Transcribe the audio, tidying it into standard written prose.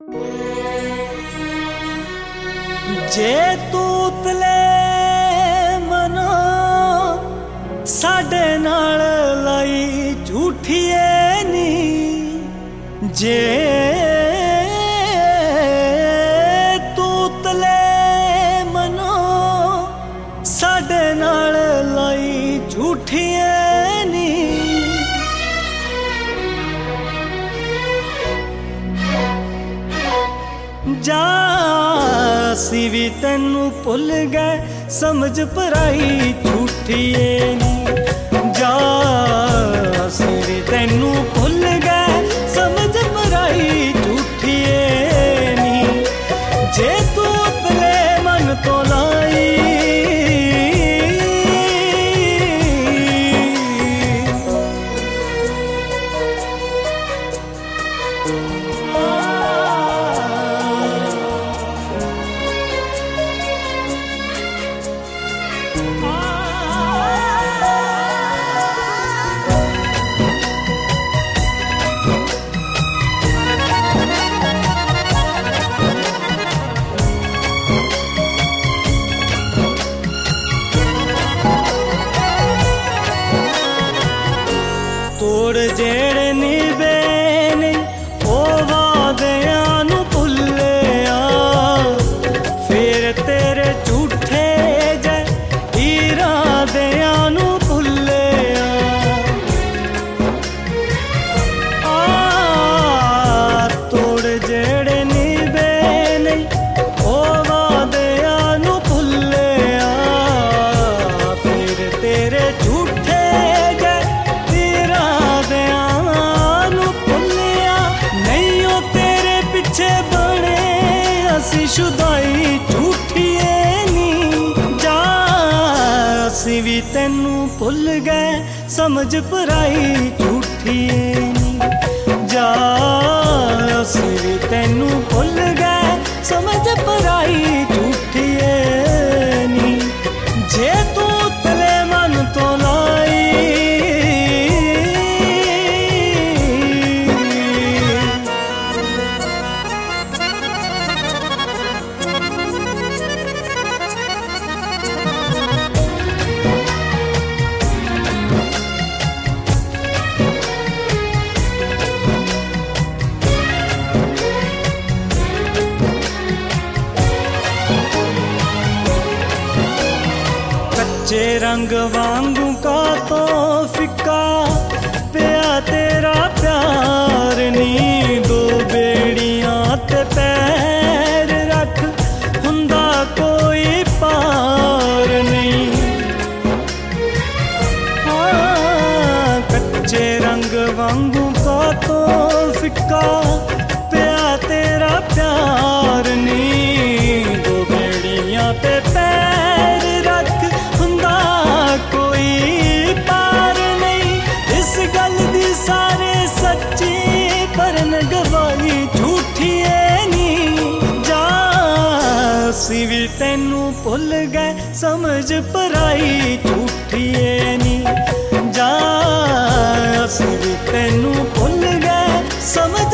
जे तू उतले मनो साडे नाल लाई झूठिए नी, जे तू उतले मनो साडे नाल लाई झूठिए नी, जा असी भी तेनू भुल गए समझ पराई झूठिए नी, जा असी भी तेनू भुल गए समझ पराई झूठिए नी, जे तू उतले मन तो लाई तोड़ जेड़े निभे नहीं ओ वादियां नू भुल्लिया, फिर तेरे झूठे जे इरादियां नू भुल्लिया, तोड़ जेड़े निभे नहीं ओ वादियां नू भुल्लिया, फिर तेरे झूठे शुदाई झूठिए नी, जा असी भी तेनू भुल गए समझ पराई झूठिए नी, जा असी भी तेनू भुल गए समझ पराई झूठिए नी, जे तू तले मन तो लाई कच्चे रंग वांगू का तो फिक्का पिया तेरा प्यार नी, दो बेड़ियां ते पैर रख हुंदा कोई पार नहीं, कच्चे रंग वांगू का तो फिक्का पिया तेरा प्यार नी, दो बेड़ियां ते पैर रख कोई पार नहीं, इस गल दी सारे सच्ची पर न गवाही झूठिए नी, जा असी भी तेनू भुल गए समझ पराई झूठिए नी, जा असी भी तेनू भुल गए समझ